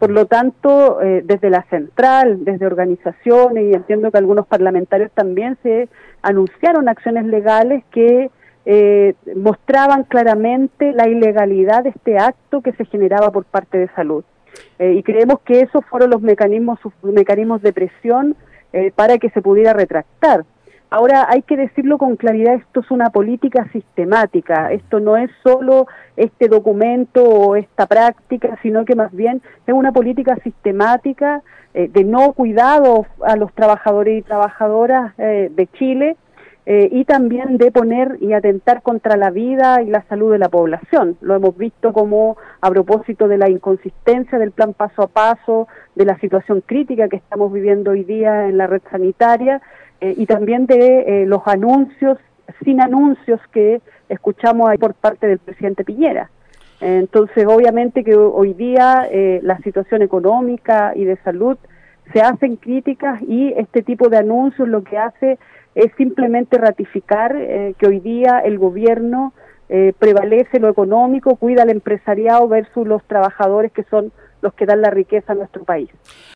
Por lo tanto, desde la central, desde organizaciones, y entiendo que algunos parlamentarios también se anunciaron acciones legales que mostraban claramente la ilegalidad de este acto que se generaba por parte de salud. Y creemos que esos fueron los mecanismos de presión para que se pudiera retractar. Ahora, hay que decirlo con claridad, esto es una política sistemática, esto no es solo este documento o esta práctica, sino que más bien es una política sistemática de no cuidado a los trabajadores y trabajadoras de Chile, y también de poner y atentar contra la vida y la salud de la población. Lo hemos visto como a propósito de la inconsistencia del plan paso a paso, de la situación crítica que estamos viviendo hoy día en la red sanitaria, y también de los anuncios, sin anuncios que escuchamos ahí por parte del presidente Piñera. Entonces, obviamente que hoy día la situación económica y de salud se hacen críticas, y este tipo de anuncios lo que hace es simplemente ratificar que hoy día el gobierno prevalece lo económico, cuida al empresariado versus los trabajadores, que son los que dan la riqueza a nuestro país.